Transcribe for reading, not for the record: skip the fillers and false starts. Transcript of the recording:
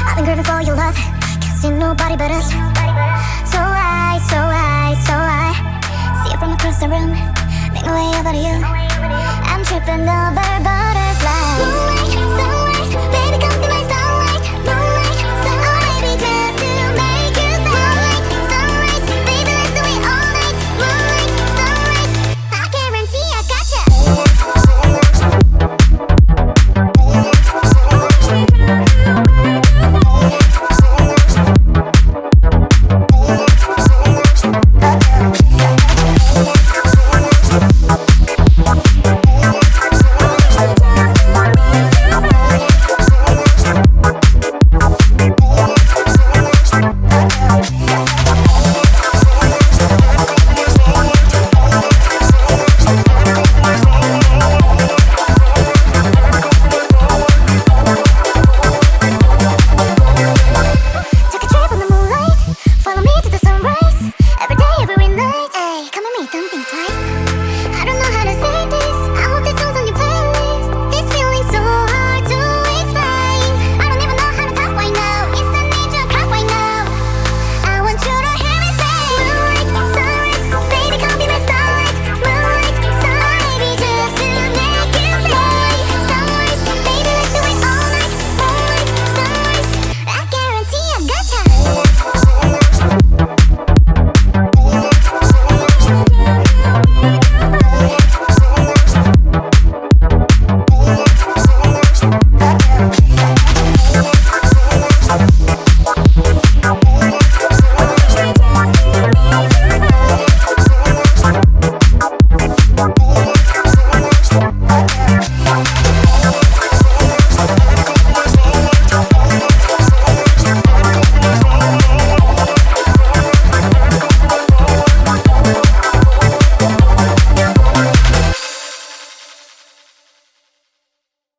I've been craving for your love, can't see nobody but us. So I see you from across the room, make my way over to you. I'm tripping over butterflies.